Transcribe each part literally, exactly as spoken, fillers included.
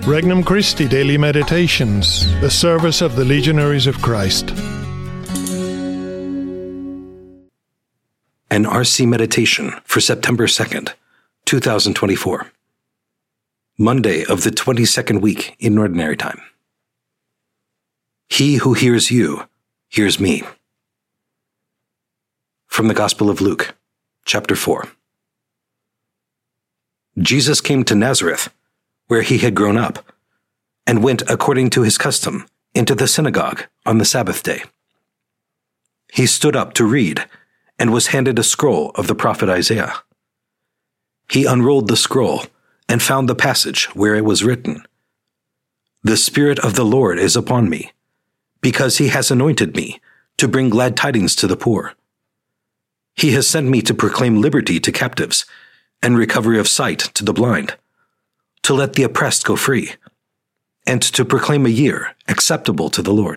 Regnum Christi Daily Meditations, the service of the Legionaries of Christ. An R C Meditation for September second, two thousand twenty-four. Monday of the twenty-second week in Ordinary Time. He who hears you, hears me. From the Gospel of Luke, chapter four. Jesus came to Nazareth, where he had grown up, and went according to his custom into the synagogue on the Sabbath day. He stood up to read, and was handed a scroll of the prophet Isaiah. He unrolled the scroll and found the passage where it was written, "The Spirit of the Lord is upon me, because he has anointed me to bring glad tidings to the poor. He has sent me to proclaim liberty to captives and recovery of sight to the blind, to let the oppressed go free, and to proclaim a year acceptable to the Lord."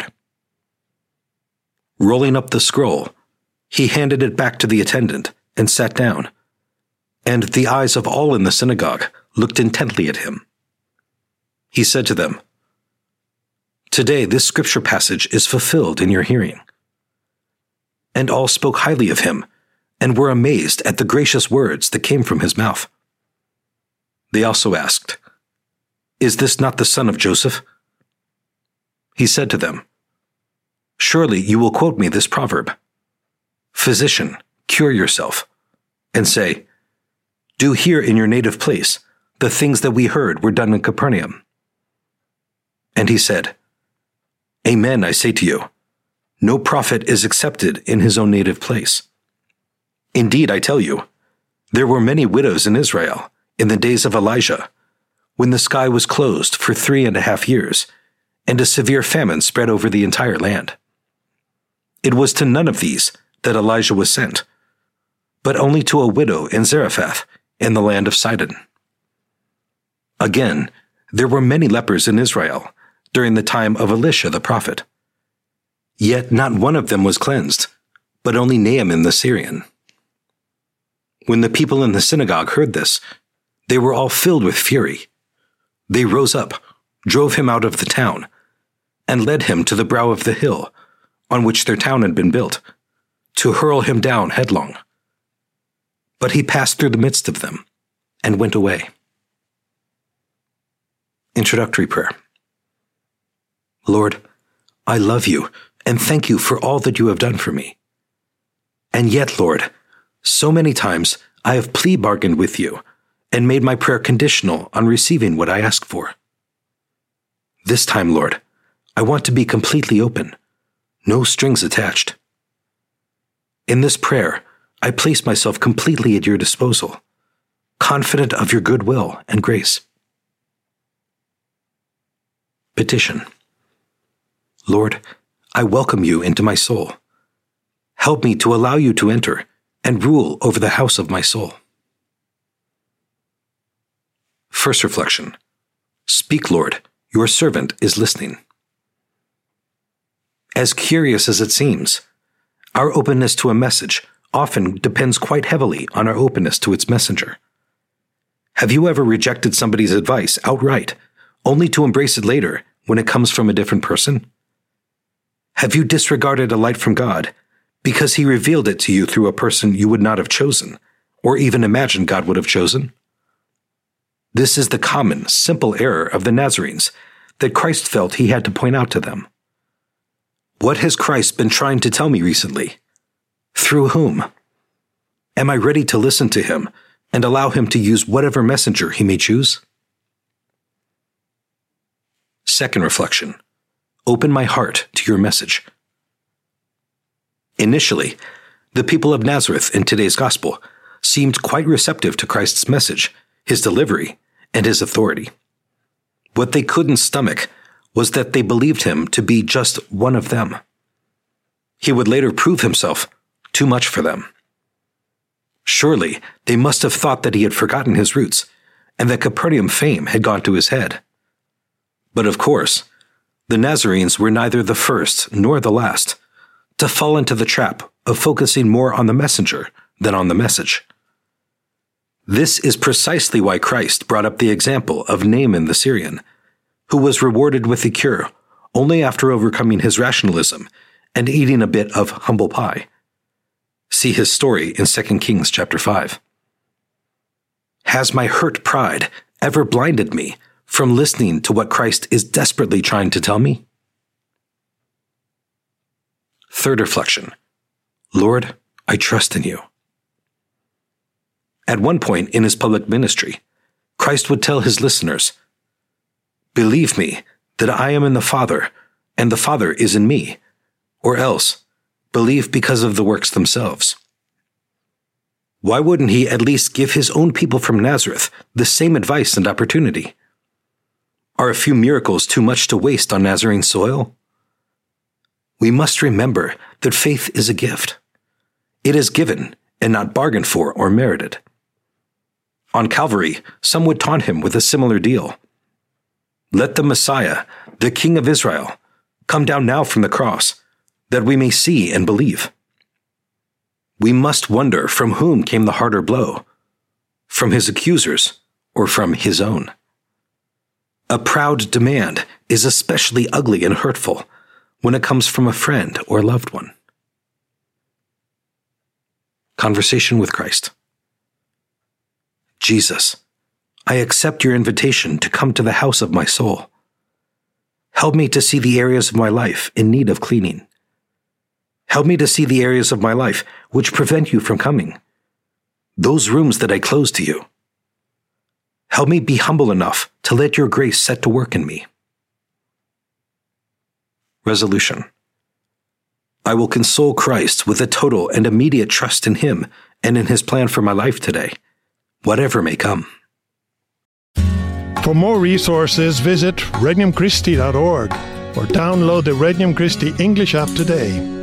Rolling up the scroll, he handed it back to the attendant and sat down, and the eyes of all in the synagogue looked intently at him. He said to them, "Today this scripture passage is fulfilled in your hearing." And all spoke highly of him, and were amazed at the gracious words that came from his mouth. They also asked, "Is this not the son of Joseph?" He said to them, "Surely you will quote me this proverb, 'Physician, cure yourself,' and say, 'Do here in your native place the things that we heard were done in Capernaum.'" And he said, "Amen, I say to you, no prophet is accepted in his own native place. Indeed, I tell you, there were many widows in Israel in the days of Elijah, when the sky was closed for three and a half years, and a severe famine spread over the entire land. It was to none of these that Elijah was sent, but only to a widow in Zarephath in the land of Sidon. Again, there were many lepers in Israel during the time of Elisha the prophet. Yet not one of them was cleansed, but only Naaman the Syrian." When the people in the synagogue heard this, they were all filled with fury. They rose up, drove him out of the town, and led him to the brow of the hill on which their town had been built, to hurl him down headlong. But he passed through the midst of them and went away. Introductory Prayer. Lord, I love you and thank you for all that you have done for me. And yet, Lord, so many times I have plea bargained with you and made my prayer conditional on receiving what I ask for. This time, Lord, I want to be completely open, no strings attached. In this prayer, I place myself completely at your disposal, confident of your goodwill and grace. Petition. Lord, I welcome you into my soul. Help me to allow you to enter and rule over the house of my soul. First reflection. Speak, Lord, your servant is listening. As curious as it seems, our openness to a message often depends quite heavily on our openness to its messenger. Have you ever rejected somebody's advice outright, only to embrace it later when it comes from a different person? Have you disregarded a light from God because he revealed it to you through a person you would not have chosen, or even imagined God would have chosen? This is the common, simple error of the Nazarenes that Christ felt he had to point out to them. What has Christ been trying to tell me recently? Through whom? Am I ready to listen to him and allow him to use whatever messenger he may choose? Second reflection. Open my heart to your message. Initially, the people of Nazareth in today's gospel seemed quite receptive to Christ's message, his delivery, and his authority. What they couldn't stomach was that they believed him to be just one of them. He would later prove himself too much for them. Surely they must have thought that he had forgotten his roots and that Capernaum fame had gone to his head. But of course, the Nazarenes were neither the first nor the last to fall into the trap of focusing more on the messenger than on the message. This is precisely why Christ brought up the example of Naaman the Syrian who was rewarded with the cure only after overcoming his rationalism and eating a bit of humble pie. See his story in Second Kings chapter five. Has my hurt pride ever blinded me from listening to what Christ is desperately trying to tell me? Third reflection. Lord, I trust in you. At one point in his public ministry, Christ would tell his listeners, "Believe me that I am in the Father, and the Father is in me, or else believe because of the works themselves." Why wouldn't he at least give his own people from Nazareth the same advice and opportunity? Are a few miracles too much to waste on Nazarene soil? We must remember that faith is a gift. It is given and not bargained for or merited. On Calvary, some would taunt him with a similar deal. Let the Messiah, the King of Israel, come down now from the cross, that we may see and believe. We must wonder from whom came the harder blow, from his accusers or from his own. A proud demand is especially ugly and hurtful when it comes from a friend or loved one. Conversation with Christ. Jesus, I accept your invitation to come to the house of my soul. Help me to see the areas of my life in need of cleaning. Help me to see the areas of my life which prevent you from coming, those rooms that I close to you. Help me be humble enough to let your grace set to work in me. Resolution. I will console Christ with a total and immediate trust in him and in his plan for my life today, whatever may come. For more resources, visit regnum christi dot org or download the Regnum Christi English app today.